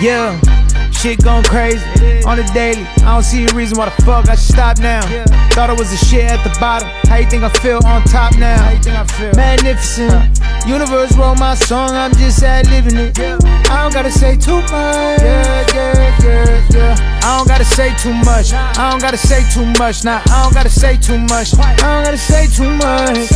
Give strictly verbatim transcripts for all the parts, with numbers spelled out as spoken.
Yeah, shit going crazy on the daily. I don't see a reason why the fuck I should stop now. Thought I was the shit at the bottom. How you think I feel on top now? How you think I feel? Magnificent. Universe wrote my song, I'm just ad-libbing it. I don't gotta say too much. Yeah, yeah, yeah, yeah. I don't gotta say too much. I don't gotta say too much. Nah, I don't gotta say too much. I don't gotta say too much.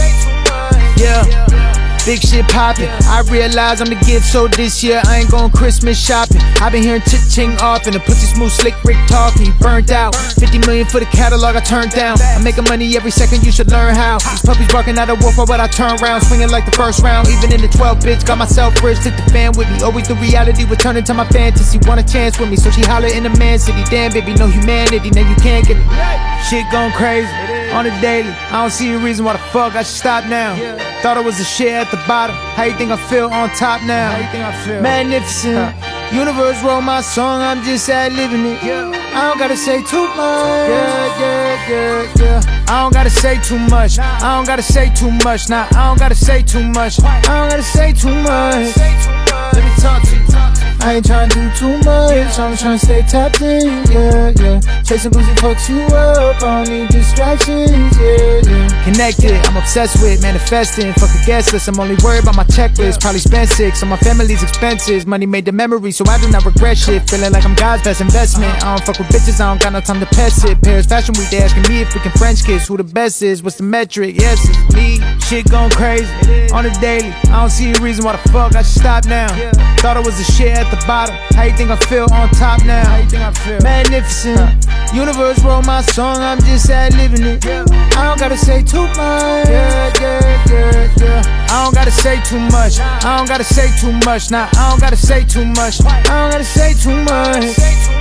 Yeah. Big shit poppin', I realize I'm the gift, so this year I ain't going Christmas shopping. I been hearing chit-ching off and the pussy smooth slick Rick talking, burnt out. fifty million for the catalog I turned down. I'm making money every second, you should learn how. These puppies barking at a wolf, but I turn round, swinging like the first round. Even in the twelve bitch, got myself rich, took the fan with me. Always the reality would turn into my fantasy. Want a chance with me, so she holler in the man city. Damn baby, no humanity, now you can't get it. Shit going crazy on the daily. I don't see a reason why the fuck I should stop now. Thought I was the shit at the bottom. How you think I feel on top now? How you think I feel? Magnificent. Universe wrote my song, I'm just ad-libbing it. I don't gotta say too much. Yeah, yeah, yeah, yeah. I don't gotta say too much. I don't gotta say too much. Nah, I don't gotta say too much. I don't gotta say too much. Let me talk to you. I ain't tryna do too much, I'm tryna stay tapped in, yeah, yeah. Chasing boozy fucks you up, I don't need distractions, yeah, yeah. Connected, I'm obsessed with manifesting, fuck a guest list, I'm only worried about my checklist. Probably spent six on my family's expenses, money made the memory, so I do not regret shit. Feeling like I'm God's best investment, I don't fuck with bitches, I don't got no time to pet it. Paris Fashion Week, they asking me if we can French kiss, who the best is, what's the metric, yes it's me. Shit going crazy, on the daily, I don't see a reason why the fuck I should stop now. Thought I was the shit at the bottom. How you think I feel on top now? How you think I feel? Magnificent. Universe wrote my song, I'm just ad-libbing it. I don't gotta say too much. Yeah, yeah, yeah, yeah. I don't gotta say too much. I don't gotta say too much. Nah, I don't gotta say too much. I don't gotta say too much.